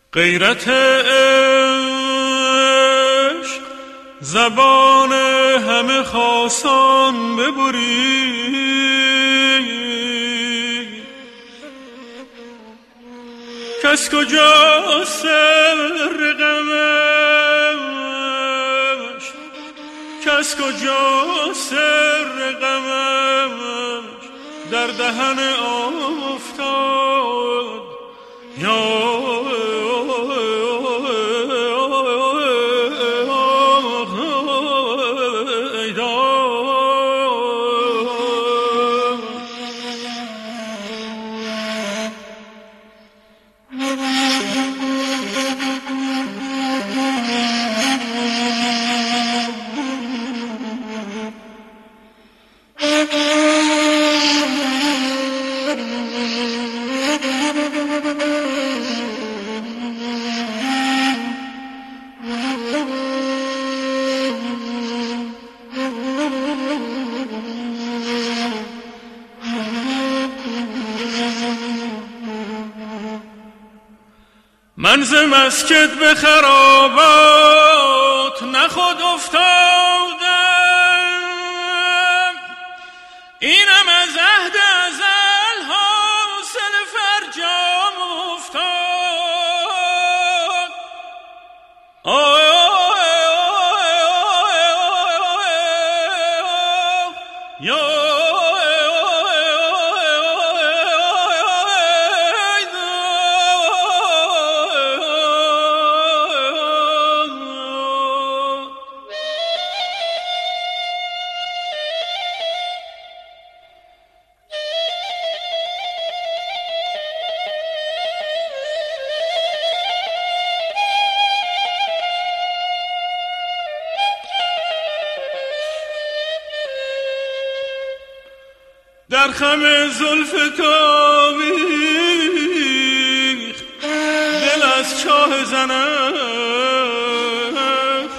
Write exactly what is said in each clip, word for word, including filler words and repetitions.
غیرت عشق زبان همه خاصان ببری، کس کجا سر غمش، کس کجا سر غمش در دهن افتاد یا من ز مسجد به خرابات نه خود افتادم، اینم از عهد ازل حاصل فرجام افتاد. آه یا در خم زلف تاویخ دل از چاه زنخ،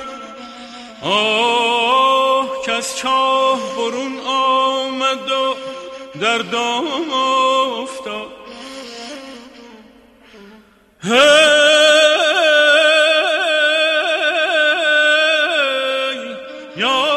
آه کس چاه برون آمد و در دام افتاد. هی یا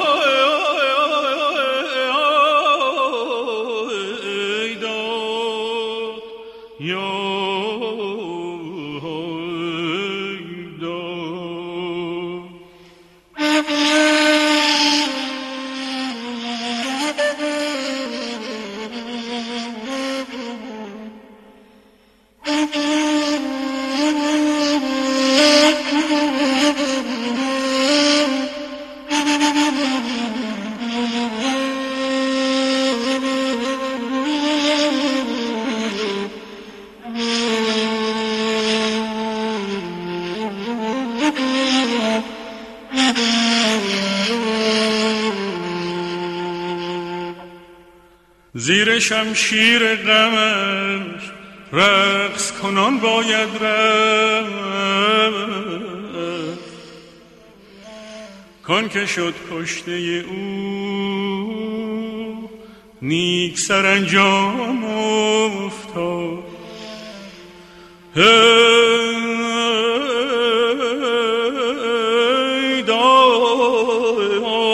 زیر شمشیر غمش رقص کنان باید رفت، کن که شد کشته او نیک سرانجام افتاد. ای داد